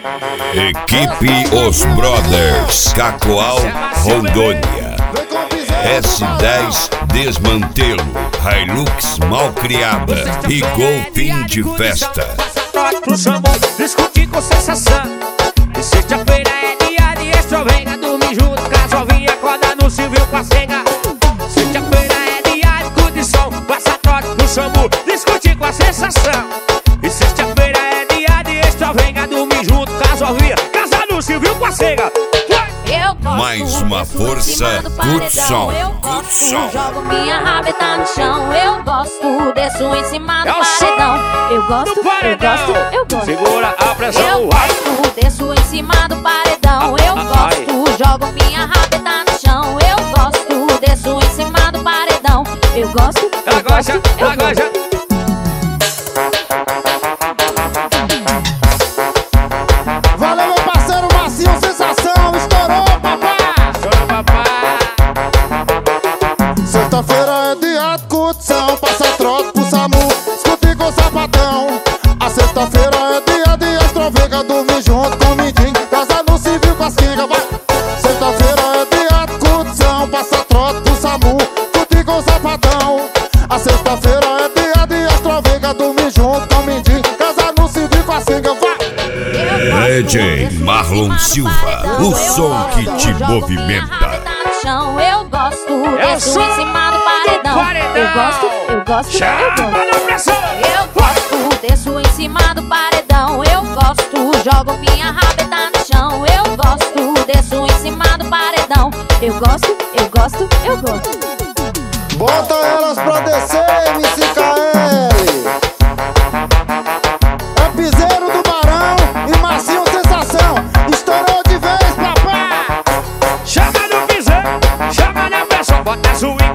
Equipe Os Brothers, Cacoal, Rondônia. S10 Desmantelo, Hilux Malcriada e Gol Fim de Festa. Pro samba, discutir com sensação. E sexta-feira é dia de extrovenga. Dormir junto, casovinha, acorda no civil com a senga. Sexta-feira é dia de condição. Passa trote pro sambu, discutir com a sensação. E sexta-feira é dia de extrovenga. Dormir junto, casovinha, casar no civil com a senga. Mais uma força, curte som. Jogo minha rabeta no chão. Eu gosto, desço em cima do paredão. Eu gosto, eu gosto. Segura a pressão. Eu gosto, desço em cima do paredão. Eu gosto, jogo minha rabeta no chão. Eu gosto, desço em cima do paredão. Eu gosto, eu gosto, eu gosto. Valeu, meu parceiro Marcinho, sensação, estourou, papá! Estourou, papá! Sexta-feira é dia de curtição, passa trote pro SAMU, escute com o sapatão. A sexta-feira é dia de extrovenga, dormir junto com o mindinho, casa no civil com as quingas, vai! Sexta-feira é dia de curtição, passa trote pro SAMU, escute com o sapatão. A sexta-feira é dia de extrovenga, dormir junto com o mindinho, casa no civil com as quingas, vai! DJ Marlon Silva, o som que te movimenta. Eu gosto, desço em cima do paredão. Eu gosto, eu gosto, eu gosto. Eu gosto, desço em cima do paredão. Eu gosto, jogo minha rabeta no chão. Eu gosto, desço em cima do paredão. Eu gosto, eu gosto, eu gosto. Bota elas pra descer, MCKL. É piseiro do Barão e Marcinho sensação. Estourou de vez, papá. Chama no piseiro, chama na pressão. Bota swing